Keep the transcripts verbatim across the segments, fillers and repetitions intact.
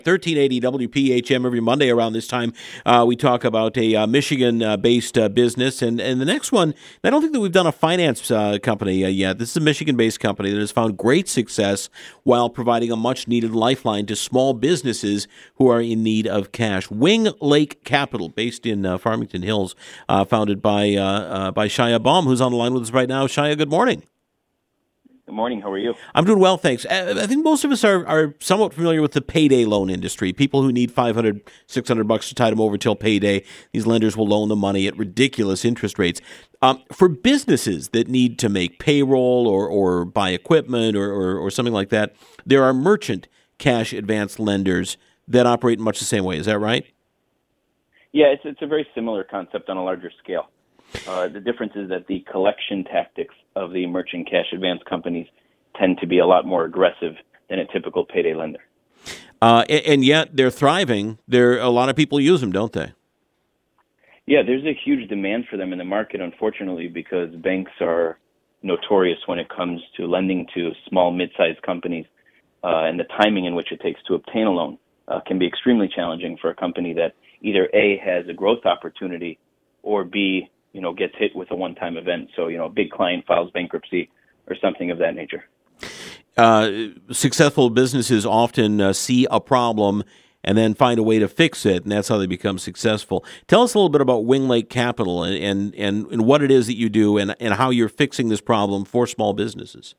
thirteen eighty W P H M every Monday around this time. Uh, we talk about a uh, Michigan-based uh, business. And, and the next one, I don't think that we've done a finance uh, company uh, yet. This is a Michigan-based company that has found great success while providing a much-needed lifeline to small businesses who are in need of cash. Wing Lake Capital, based in uh, Farmington Hills, uh, founded by, uh, uh, by Shia Baum, who's on the line with us right now. Shia, good morning. Good morning. How are you? I'm doing well, thanks. I think most of us are, are somewhat familiar with the payday loan industry. People who need five hundred, six hundred bucks to tide them over till payday. These lenders will loan the money at ridiculous interest rates. Um, for businesses that need to make payroll or, or buy equipment or, or, or something like that, there are merchant cash advance lenders that operate in much the same way. Is that right? Yeah, it's it's a very similar concept on a larger scale. Uh, the difference is that the collection tactics of the merchant cash advance companies tend to be a lot more aggressive than a typical payday lender. Uh, and, and yet they're thriving. There, a lot of people use them, don't they? Yeah, there's a huge demand for them in the market, unfortunately, because banks are notorious when it comes to lending to small, mid-sized companies, uh, and the timing in which it takes to obtain a loan uh, can be extremely challenging for a company that either A, has a growth opportunity, or B, you know, gets hit with a one-time event. So, you know, a big client files bankruptcy or something of that nature. Uh, successful businesses often uh, see a problem and then find a way to fix it, and that's how they become successful. Tell us a little bit about Wing Lake Capital and, and, and, and what it is that you do and, and how you're fixing this problem for small businesses.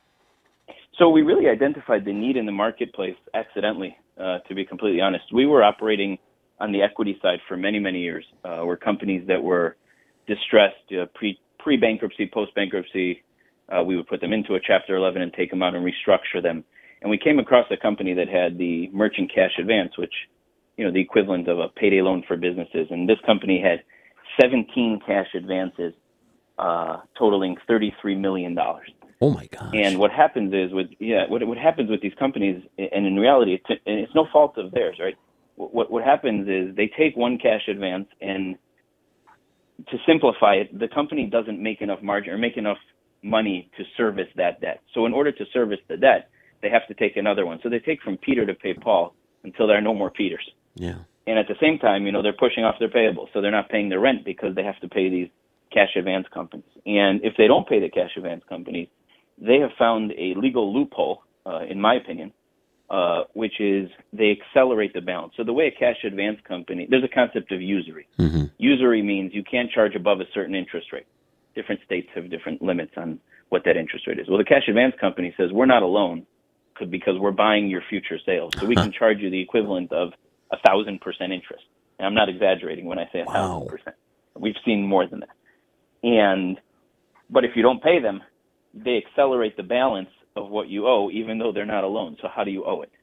So we really identified the need in the marketplace accidentally, uh, to be completely honest. We were operating on the equity side for many, many years. Uh, we're companies that were distressed, uh, pre, pre-bankruptcy, post-bankruptcy. Uh, we would put them into a Chapter eleven and take them out and restructure them. And we came across a company that had the merchant cash advance, which, you know, the equivalent of a payday loan for businesses. And this company had seventeen cash advances, uh, totaling thirty-three million dollars. Oh my gosh. And what happens is with, yeah, what, what happens with these companies, and in reality, it's, and it's no fault of theirs, right? What, what happens is they take one cash advance, and to simplify it, the company doesn't make enough margin or make enough money to service that debt. So in order to service the debt, they have to take another one. So they take from Peter to pay Paul until there are no more Peters. Yeah. And at the same time, you know, they're pushing off their payables. So they're not paying their rent because they have to pay these cash advance companies. And if they don't pay the cash advance companies, they have found a legal loophole, uh, in my opinion, uh, which is they accelerate the balance. So the way a cash advance company, there's a concept of usury. Mm-hmm. Usury means you can't charge above a certain interest rate. Different states have different limits on what that interest rate is. Well, the cash advance company says we're not a loan because we're buying your future sales. So we can charge you the equivalent of a thousand percent interest. And I'm not exaggerating when I say a thousand Wow. percent. We've seen more than that. And, but if you don't pay them, they accelerate the balance of what you owe, even though they're not a loan. So how do you owe it?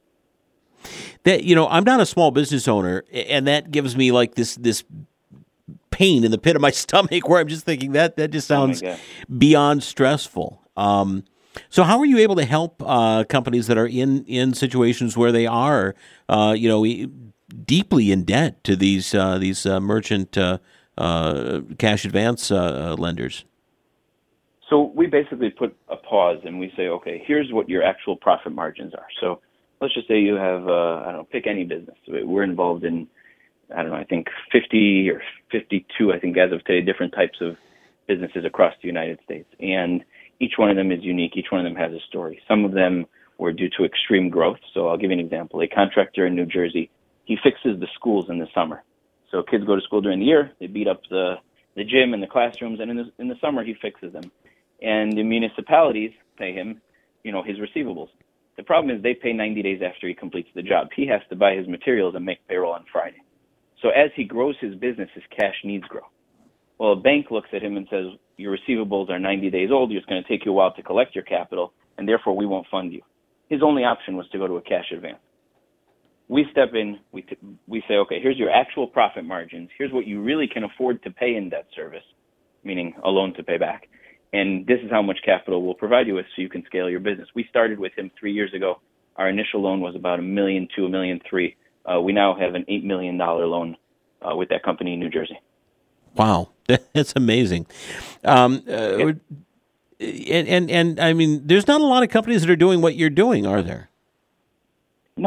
That, you know, I'm not a small business owner, and that gives me like this this pain in the pit of my stomach where I'm just thinking that that just sounds oh beyond stressful. Um, so how are you able to help uh, companies that are in, in situations where they are, uh, you know, deeply in debt to these uh, these uh, merchant uh, uh, cash advance uh, lenders? So we basically put a pause and we say, okay, here's what your actual profit margins are. So let's just say you have, uh, I don't know, pick any business. We're involved in, I don't know, I think fifty or fifty-two, I think as of today, different types of businesses across the United States. And each one of them is unique. Each one of them has a story. Some of them were due to extreme growth. So I'll give you an example. A contractor in New Jersey, he fixes the schools in the summer. So kids go to school during the year, they beat up the, the gym and the classrooms, and in the, in the summer he fixes them. And the municipalities pay him, you know, his receivables. The problem is they pay ninety days after he completes the job. He has to buy his materials and make payroll on Friday. So as he grows his business, his cash needs grow. Well, a bank looks at him and says, your receivables are ninety days old. It's going to take you a while to collect your capital, and therefore we won't fund you. His only option was to go to a cash advance. We step in, we t- we say, okay, here's your actual profit margins. Here's what you really can afford to pay in debt service, meaning a loan to pay back. And this is how much capital we'll provide you with so you can scale your business. We started with him three years ago. Our initial loan was about a million to a million three. Uh, we now have an eight million dollars loan uh, with that company in New Jersey. Wow, that's amazing. Um, uh, Yep. and, and, and I mean, there's not a lot of companies that are doing what you're doing, are there? None.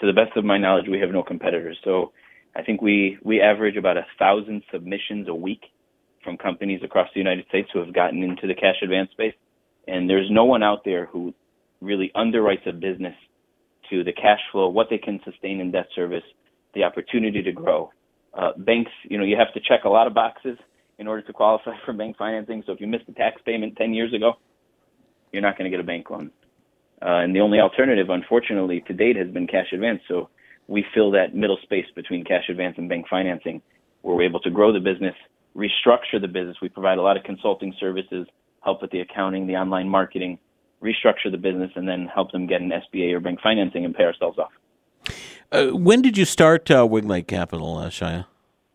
to the best of my knowledge, we have no competitors. So I think we, we average about a thousand submissions a week from companies across the United States who have gotten into the cash advance space. And there's no one out there who really underwrites a business to the cash flow, what they can sustain in debt service, the opportunity to grow. Uh, banks, you know, you have to check a lot of boxes in order to qualify for bank financing. So if you missed a tax payment ten years ago, you're not going to get a bank loan. Uh, and the only alternative, unfortunately, to date has been cash advance. So we fill that middle space between cash advance and bank financing, where we're able to grow the business, restructure the business. We provide a lot of consulting services, help with the accounting, the online marketing, restructure the business, and then help them get an S B A or bank financing and pay ourselves off. Uh, when did you start uh, Winglake Capital, uh, Shia?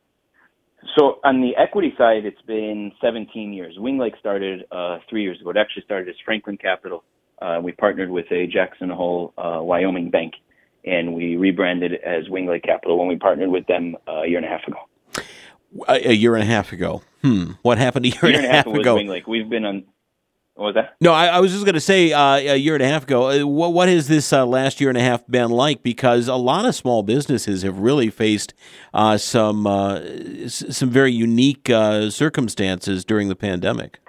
So on the equity side, it's been seventeen years. Winglake started uh, three years ago. It actually started as Franklin Capital. Uh, we partnered with a Jackson Hole, uh, Wyoming bank, and we rebranded it as Winglake Capital when we partnered with them uh, a year and a half ago. A, a year and a half ago. Hmm. What happened a year, year and a half, half ago? Winglake. We've been on. What was that? No, I, I was just going to say uh, a year and a half ago. Uh, what, what has this uh, last year and a half been like? Because a lot of small businesses have really faced uh, some uh, s- some very unique uh, circumstances during the pandemic.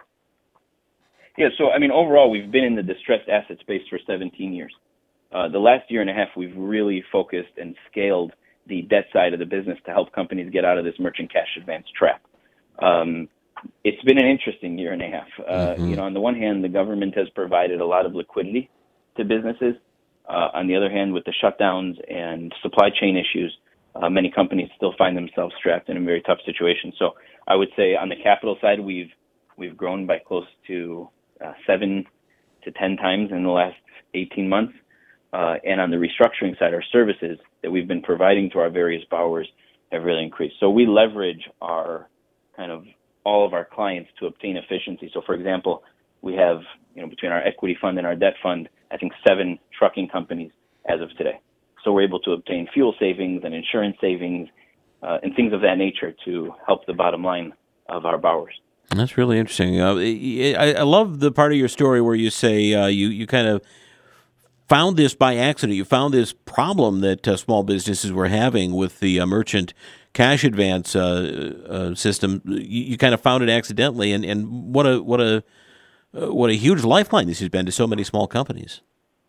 Yeah, so, I mean, overall, we've been in the distressed asset space for seventeen years. Uh, the last year and a half, we've really focused and scaled the debt side of the business to help companies get out of this merchant cash advance trap. Um, it's been an interesting year and a half. Uh, Mm-hmm. You know, on the one hand, the government has provided a lot of liquidity to businesses. Uh, on the other hand, with the shutdowns and supply chain issues, uh, many companies still find themselves strapped in a very tough situation. So I would say on the capital side, we've we've grown by close to Uh, seven to ten times in the last eighteen months. Uh, and on the restructuring side, our services that we've been providing to our various borrowers have really increased. So we leverage our kind of all of our clients to obtain efficiency. So for example, we have, you know, between our equity fund and our debt fund, I think seven trucking companies as of today. So we're able to obtain fuel savings and insurance savings uh, and things of that nature to help the bottom line of our borrowers. That's really interesting. Uh, I, I love the part of your story where you say uh, you, you kind of found this by accident. You found this problem that uh, small businesses were having with the uh, merchant cash advance uh, uh, system. You, you kind of found it accidentally, and, and what a what a uh, what a huge lifeline this has been to so many small companies.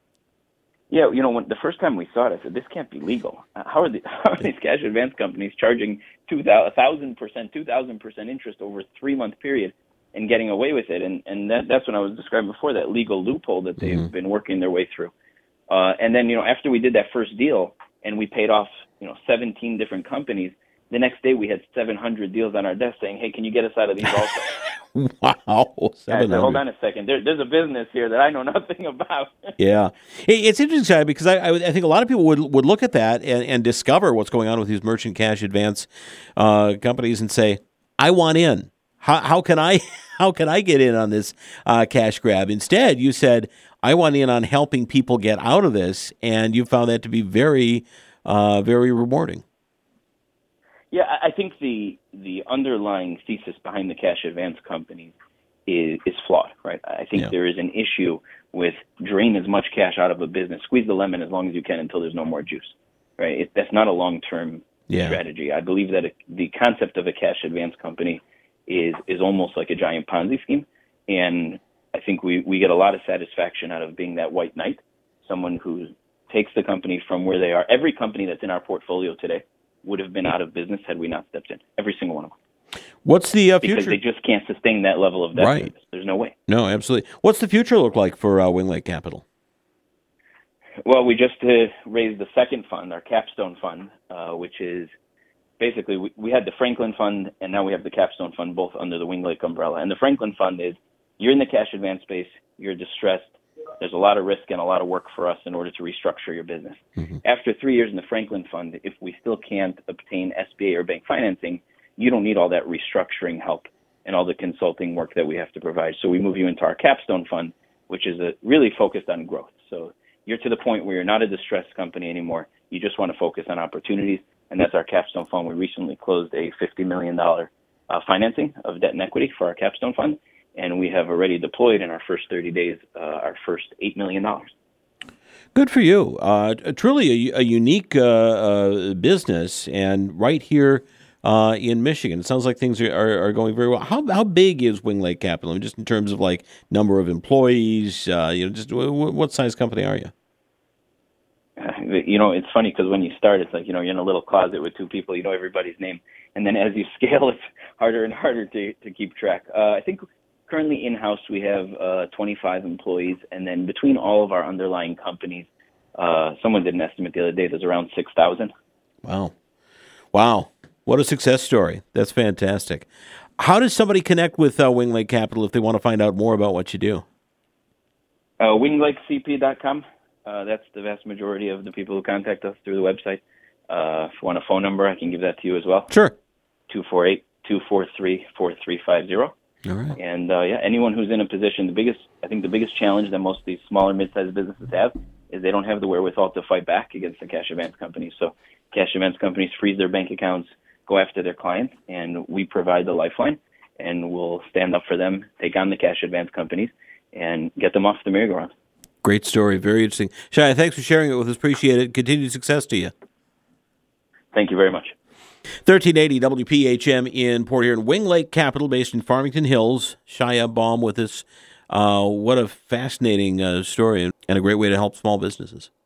Yeah, you know, when the first time we saw it, I said, "This can't be legal. How are the how are these cash advance companies charging two thousand percent, two thousand percent interest over a three month period and getting away with it?" And and that, that's what I was describing before, that legal loophole that they've mm-hmm. been working their way through. Uh, and then, you know, after we did that first deal and we paid off, you know, seventeen different companies, the next day we had seven hundred deals on our desk saying, "Hey, can you get us out of these also?" Wow. I said, hold on a second. There, there's a business here that I know nothing about. Yeah. Hey, it's interesting because I, I, I think a lot of people would would look at that and, and discover what's going on with these merchant cash advance uh, companies and say, I want in. How, how can I how can I get in on this uh, cash grab? Instead, you said, I want in on helping people get out of this, and you found that to be very, uh, very rewarding. Yeah, I think the the underlying thesis behind the cash advance companies is, is flawed, right? I think yeah. there is an issue with drain as much cash out of a business, squeeze the lemon as long as you can until there's no more juice, right? It, that's not a long-term yeah. strategy. I believe that a, the concept of a cash advance company is is almost like a giant Ponzi scheme, and I think we, we get a lot of satisfaction out of being that white knight, someone who takes the company from where they are. Every company that's in our portfolio today would have been out of business had we not stepped in. Every single one of them. What's the uh, future? Because they just can't sustain that level of debt right. service. There's no way. No, absolutely. What's the future look like for uh, Winglake Capital? Well, we just uh, raised the second fund, our Capstone Fund, uh, which is basically we, we had the Franklin Fund and now we have the Capstone Fund, both under the Winglake umbrella. And the Franklin Fund is you're in the cash advance space, you're distressed. There's a lot of risk and a lot of work for us in order to restructure your business. Mm-hmm. After three years in the Franklin Fund, if we still can't obtain S B A or bank financing, you don't need all that restructuring help and all the consulting work that we have to provide. So we move you into our Capstone Fund, which is a, really focused on growth. So you're to the point where you're not a distressed company anymore. You just want to focus on opportunities, and that's our Capstone Fund. We recently closed a fifty million dollars uh, financing of debt and equity for our Capstone Fund. And we have already deployed in our first thirty days uh, our first eight million dollars. Good for you. Uh, truly a, a unique uh, uh, business, and right here uh, in Michigan. It sounds like things are, are, are going very well. How how big is Wing Lake Capital? I mean, just in terms of like number of employees, uh, you know, just w- w- what size company are you? Uh, you know, it's funny because when you start, it's like, you know, you're in a little closet with two people, you know everybody's name. And then as you scale, it's harder and harder to, to keep track. Uh, I think currently in-house we have uh, twenty-five employees, and then between all of our underlying companies, uh, someone did an estimate the other day, there's around six thousand. Wow. Wow. What a success story. That's fantastic. How does somebody connect with uh, Wing Lake Capital if they want to find out more about what you do? Uh, wing lake c p dot com. Uh, that's the vast majority of the people who contact us through the website. Uh, if you want a phone number, I can give that to you as well. Sure. two four eight, two four three, four three five zero. All right. And uh, yeah, anyone who's in a position, the biggest, I think the biggest challenge that most of these smaller, mid-sized businesses have is they don't have the wherewithal to fight back against the cash advance companies. So cash advance companies freeze their bank accounts, go after their clients, and we provide the lifeline, and we'll stand up for them, take on the cash advance companies, and get them off the merry-go-round. Great story. Very interesting. Shia, thanks for sharing it with us. Appreciate it. Continued success to you. Thank you very much. thirteen eighty W P H M in Port Huron, Wing Lake Capital, based in Farmington Hills. Shia Baum with us. Uh, what a fascinating uh, story and a great way to help small businesses.